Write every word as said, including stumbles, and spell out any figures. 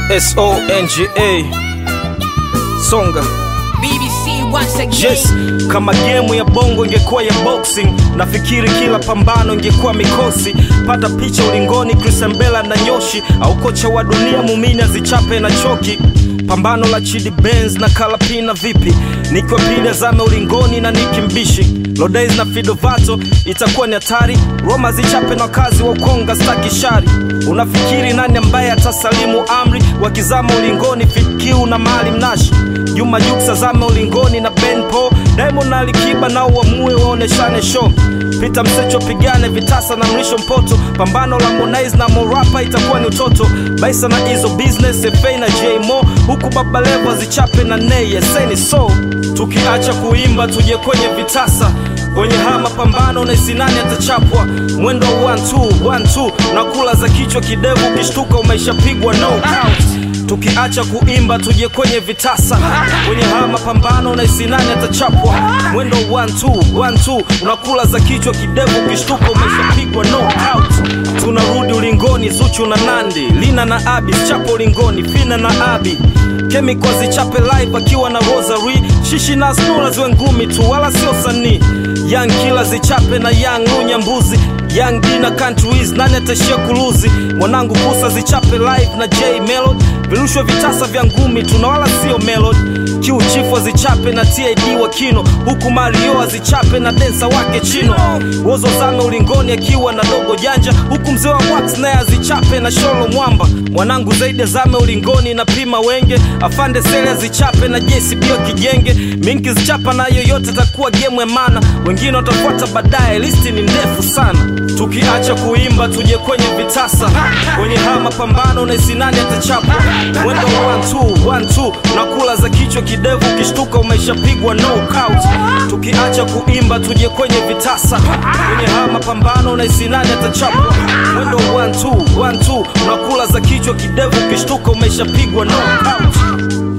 S O N G A Songa B B C once again. Yes, kama game ya bongo ingekuwa ya boxing, nafikiri kila pambano ingekuwa mikosi. Pata picha ulingoni Christian Bella na Nyoshi, au kocha wa dunia Mumini azichape na choki. Pambano la Chidi Benz na Kalapina vipi, nikiwa pili zame ulingoni na nikimbishi. Lodays na Fidovato itakuwa ni hatari, Roma zichape na kazi wa Ukonga staki shari. Unafikiri nani ambaye atasalimu amri, wakizama ulingoni Fitkiu na Mali Mnashi. Juma Juksa zame ulingoni na Ben Po, Diamond na Alikiba na uamue waoneshane show. Pita Msecho pigane vitasa na Mrisho Mpoto, pambano la Harmonize na Morapa itakuwa ni utoto. Baisa na Izo Business, F A na J Mo, huku Baba Levo zichape na Neye, say ni so. Tukiacha kuimba tuje kwenye vitasa, kwenye hama pambano na isinani atachapwa. Mwendo one two, one two, na kula za kichwa kidevu kishtuka umeshapigwa no count. Tukiacha kuimba tuje kwenye vitasa, kwenye hama pambano na isinani atachapwa. Mwendo one two, one two, unakula za kichwa kidevu kishtuka umeshapigwa no count. Tunarudi ulingoni Zuchu na Nandi, Lina na Abi chapo ulingoni, Fina na Abi. Chemical zichape live akiwa na Rosary, Shishi na Snula ziwe ngumi tu wala sio sanii. Young Killer zichape na Young Unyambuzi, Young D na Countries nani atashia kuluzi. Mwanangu Kusa zichape live na J Melody, virushwe vitasa vya ngumi tuna wala sio Melody. Q Chifu zichape na T I D wa Kino, huku Mario zichape na dancer wake Chino. Wozo zame ulingoni akiwa na Dogo Janja, huku mzee wa Wax naye zichape na Sholo Mwamba. Mwanangu Zaidi zame ulingoni na Pima Wenge, Afande Sele zichape na J C B Kijenge. Minki zichapa na yoyote takuwa game ya mana, wengine watafuata baadaye, listi ni ndefu sana. Tukiacha kuimba tuje kwenye vitasa, kwenye hama pambano na isinani atachapa. Mwendo one two, one two, nakula za kichwa kidevu kishtuka umeshapigwa no count. Tukiacha kuimba tuje kwenye vitasa, kwenye hama pambano na isinani atachapa. Mwendo one two, one two, nakula za kichwa kidevu kishtuka umeshapigwa no count.